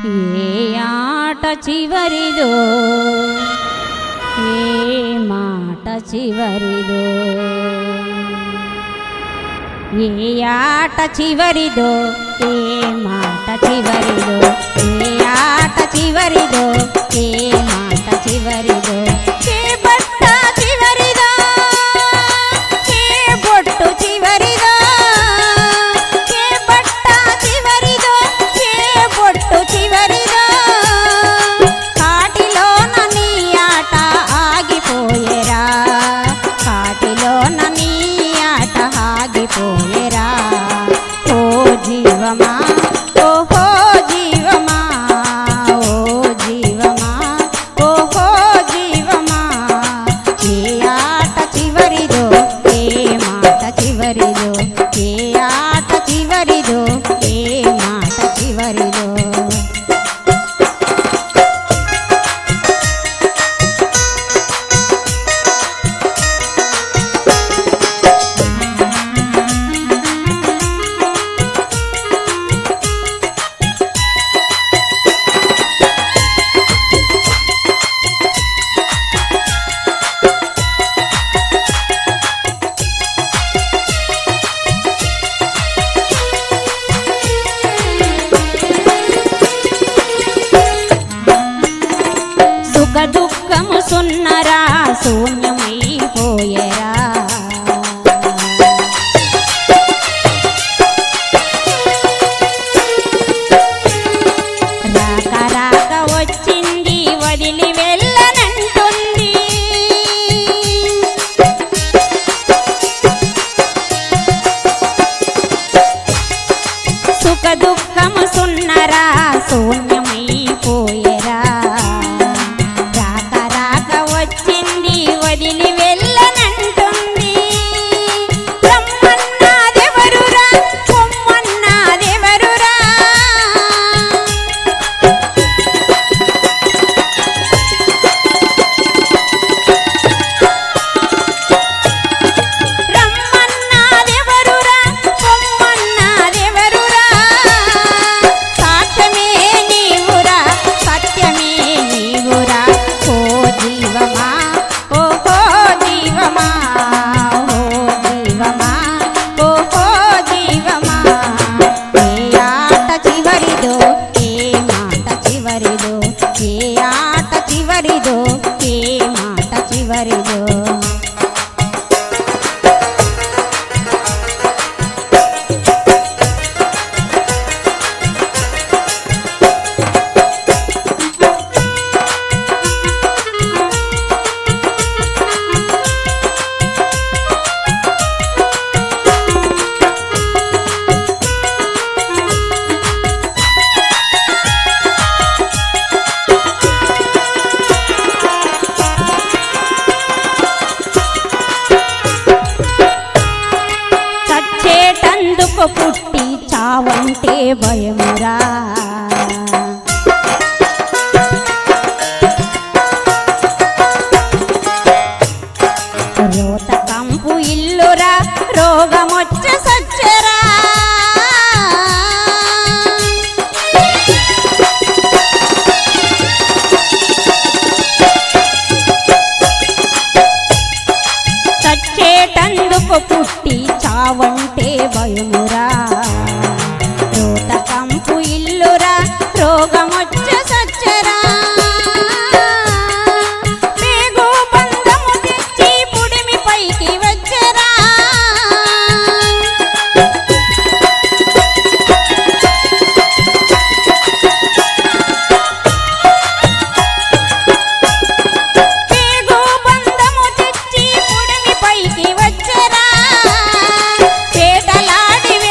ఏ ఆట చివరిదో ఏ మాట చివరిదో ఏ ఆట చివరిదో ఏ మాట చివరిదో ఏ ఆట చివరిదో ఏ మాట చివరిదో ఏ బట్ట చివరిదో ఏ బొట్టు చివరిదో ఏ బట్ట చివరిదో ఏ బొట్టు చివరిదో కాటిలోన నీ ఆట ఆగిపోయేరా కాటిలోన నీ ఆట ఆగిపోయేరా ఓ జీవమా ఓహో జీవమా ఓ జీవమా ఓహో జీవమా ఏ ఆట చివరిదో ఏ మాట చివరిదో ఏ ఆట చివరిదో ఏ మాట చివరిదో సుఖ దుఃఖము సున్నరా శూన్యమైపోయేరా రాక రాక వచ్చింది వదిలి వెళ్ళనంటుంది సుఖ దుఃఖము సున్నరా శూన్యమైపోయేరా రాక రాక వచ్చింది వదిలి వెళ్ళనంటుంది రమ్మన్నాదెవరురా పొమ్మన్నాదెవరురా రమ్మన్నాదెవరురా పొమ్మన్నాదెవరురా సాక్ష్యమే నీవురా సత్యమే నీవురా ఓ జీవమా ఓహో జీవమా ఓ జీవమా ఓహో జీవమా ఏ ఆట చివరిదో ఏ మాట చివరిదో ఏ ఆట చివరిదో ఏ మాట చివరిదో చచ్చేటందుకు పుట్టి చావంటే భయమురా రోత కంపు ఇల్లురా రోగమొచ్చ సచ్చరా చచ్చేటందుకు పుట్టి చావంటే భయమురా రోత కంపు ఇల్లురా రోగమొచ్చ సచ్చరా పేగు బంధము తెచ్చి పుడిమి పైకి వచ్చరా పేగు బంధము తెచ్చి పుడిమి పైకి వచ్చరా పేటలాడి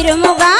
నిలుముగా